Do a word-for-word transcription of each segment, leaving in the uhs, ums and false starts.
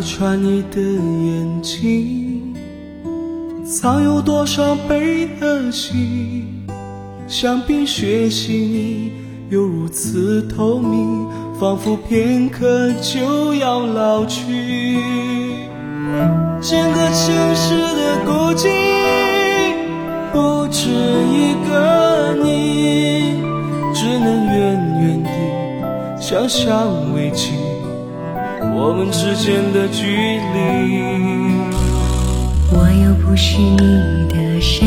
穿你的眼睛，藏有多少悲和喜？像冰雪细腻，又如此透明，仿佛片刻就要老去。整个城市的孤寂，不止一个你，只能远远地想象维系我们之间的距离。 我又不是你的谁，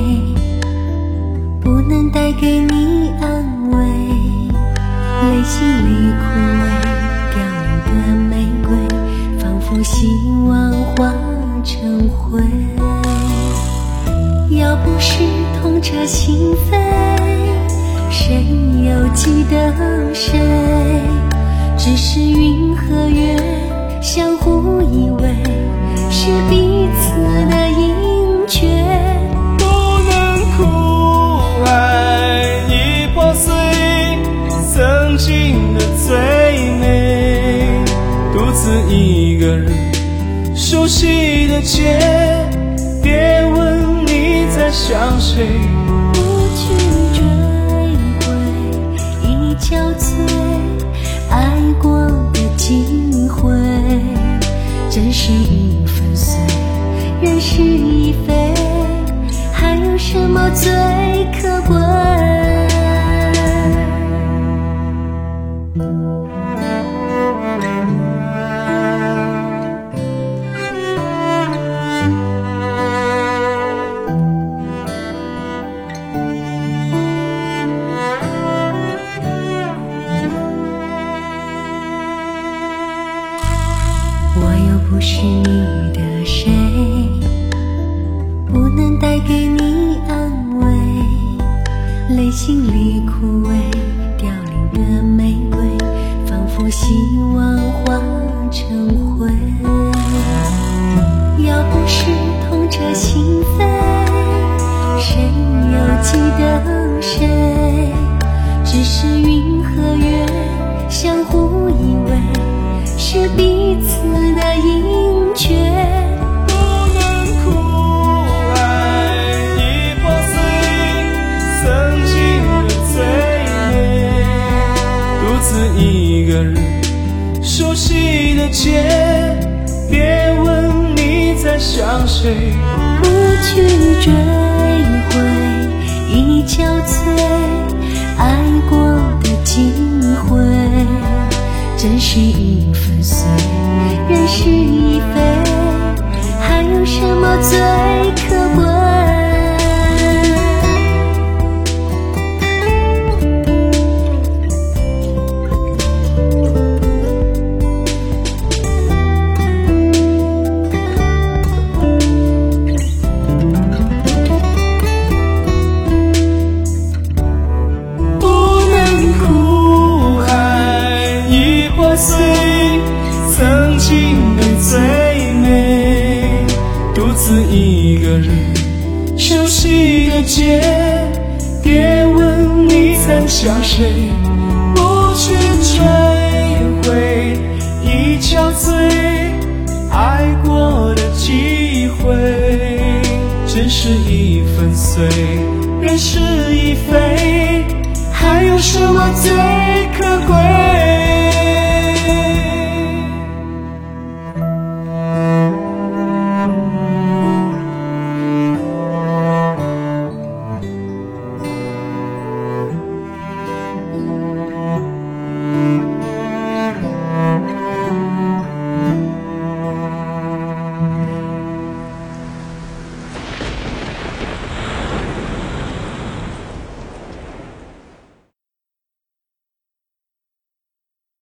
不能带给你安慰，泪心里枯萎凋零的玫瑰，仿佛希望化成灰。要不是痛彻心扉，谁又记得谁？只是云和月相互依偎，是彼此的盈缺。 不能哭，爱已破碎，曾经的最美，独自一个人熟悉的街，别问你在想谁。 不去追悔，已憔悴，爱过的机会，真是已粉碎，人事已非，还有什么最可贵？我又不是你的谁，不能带给你安慰，泪心里枯萎凋零的玫瑰，仿佛希望化成灰。要不是痛彻心扉，谁又记得谁？只是云和月相互依偎，是彼此的盈缺。 不能哭，爱已破碎，曾经的最美，独自一个人熟悉的街，别问你在想谁。 不去追悔，已憔悴，爱过的机会，真是已粉碎，人事已非，还有什么最可贵？ 曾经的最美，独自一个人熟悉的街，别问你曾想谁。不去追悔，已憔悴，爱过的机会，真是已粉碎，人事已非，还有什么最可贵？